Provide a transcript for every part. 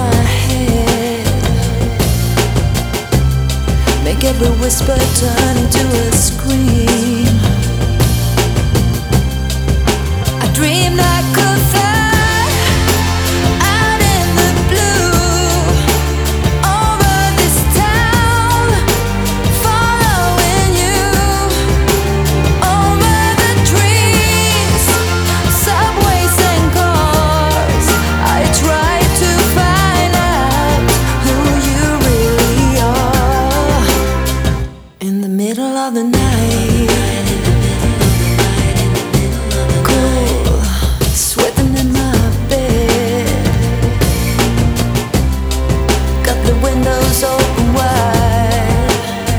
my head, make every whisper turn into a scream. I dreamed I could fly out in the blue over this town, following you over the trees, subways and cars. I tried to find out who you really are. In the middle of the night, cool, sweating in my bed, got the windows open wide,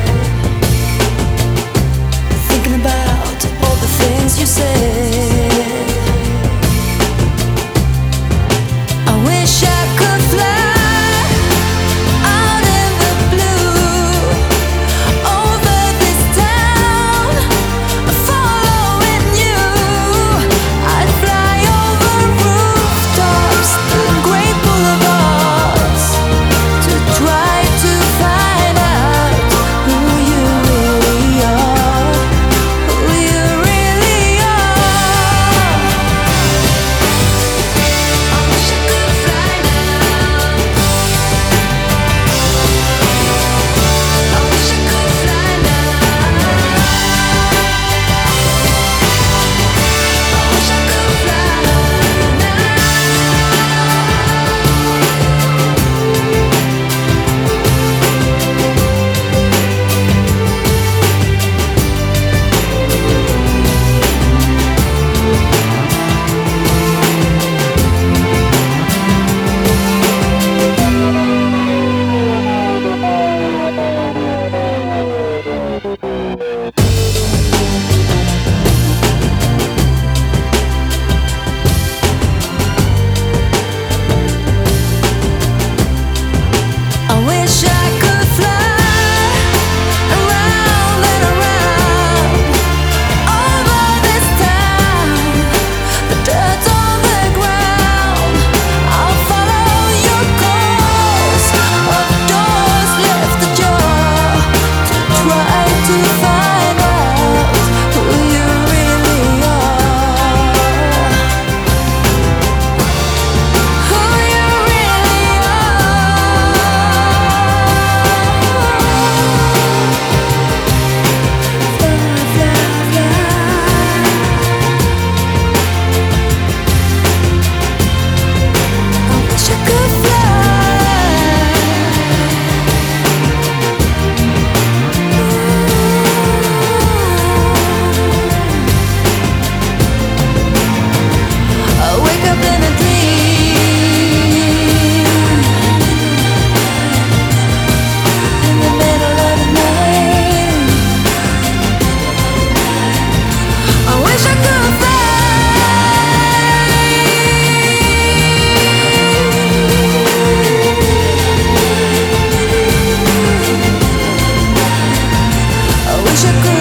thinking about all the things you said. I wish I could fly out in the blue over this town, following you. I'd fly over rooftops and great boulevards to try to find out who you really are, who you really are. I wish I could fly now. I wish I could fly now. I wish I could fly now. I wish I could fly around and around over this town, the dirt on the ground. I'll follow your course of doors left ajar to try to find out who you really are, who you really I wish I could fly. I wake up in a dream in the middle of the night. I wish I could fly. I wish I could